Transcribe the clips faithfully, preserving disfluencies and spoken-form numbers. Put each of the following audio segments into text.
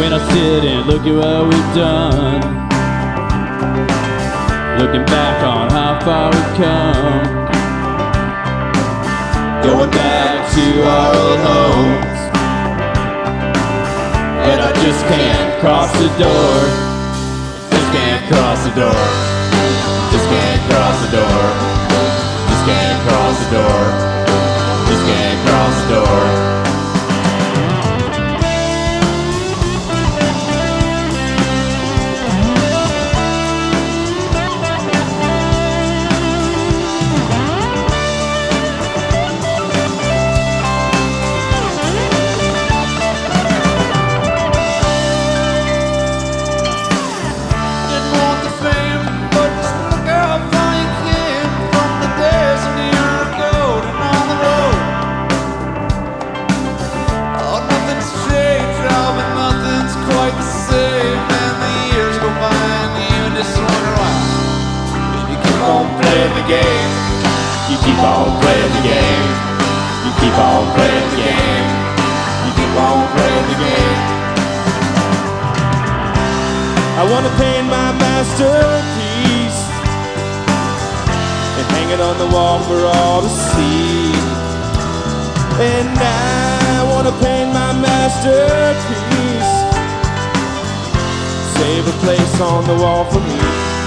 when I sit and look at what we've done, looking back on how far we've come, going back to our old homes, and I just can't cross the door, just can't cross the door, just can't cross the door, just can't cross the door, just can't cross the door. Game. You keep on playing the game. You keep on playing the game. You keep on playing the game. I wanna paint my masterpiece and hang it on the wall for all to see. And I wanna paint my masterpiece, save a place on the wall for me.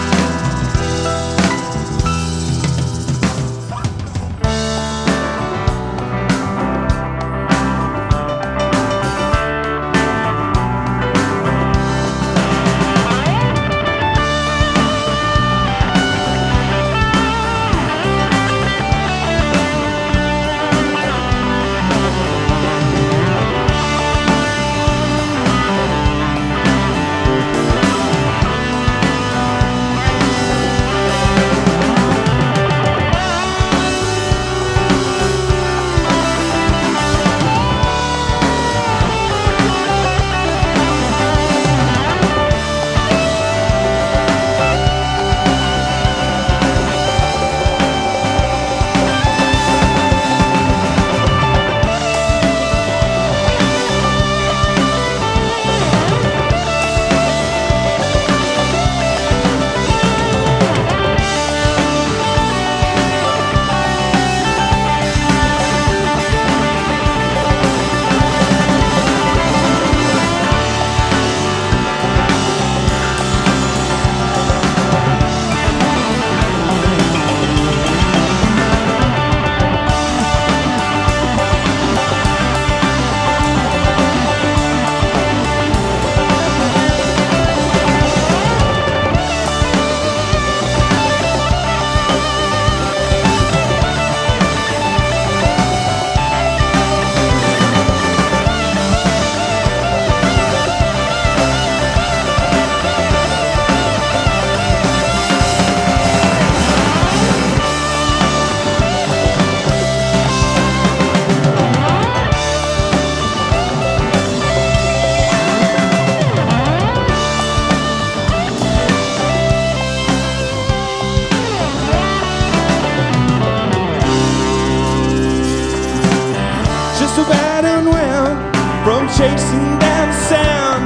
Chasing down the sound,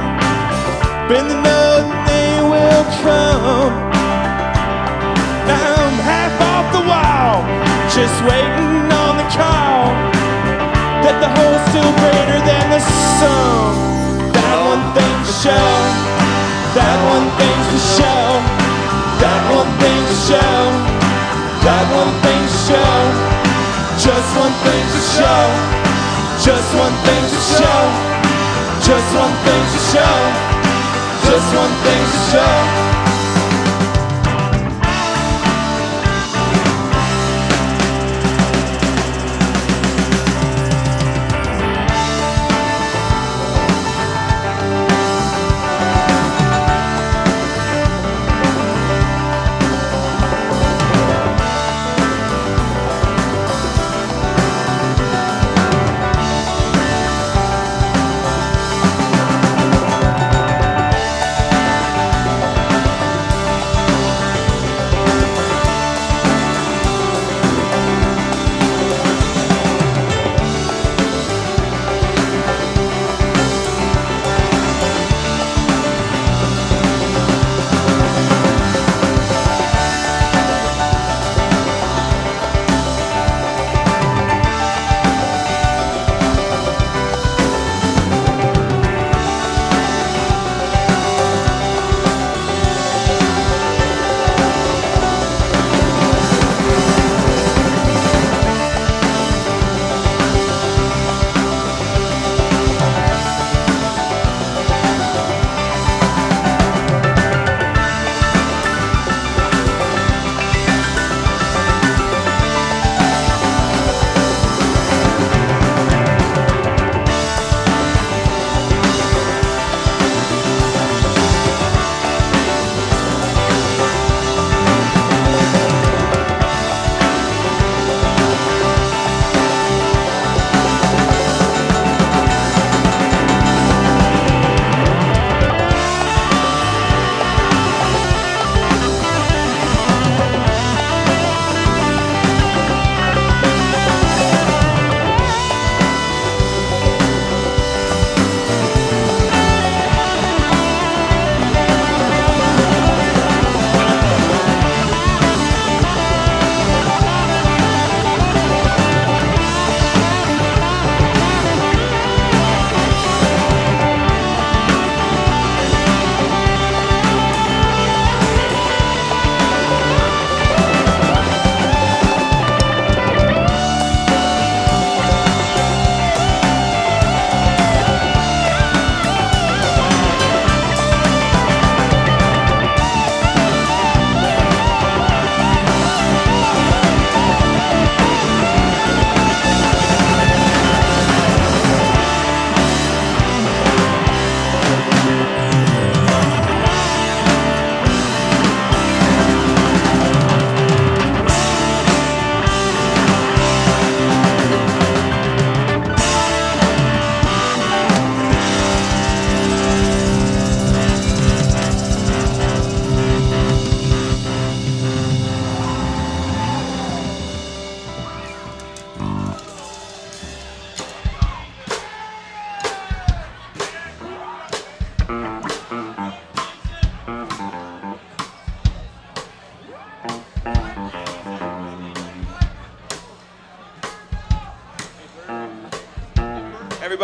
bend the note and they will come. Now I'm half off the wall, just waiting on the call, that the whole's still greater than the sum. That one thing for sure, that one thing for sure, that one thing for sure, that one thing for sure, just one thing for sure, just one thing for sure. Just one thing to show, just one thing to show.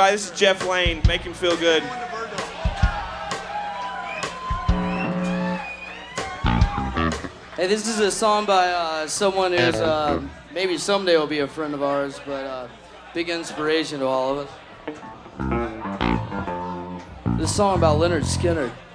everybody. This is Jeff Lane. Make him feel good. Hey, this is a song by uh, someone who's uh, maybe someday will be a friend of ours, but uh, big inspiration to all of us. This song about Leonard Skinner.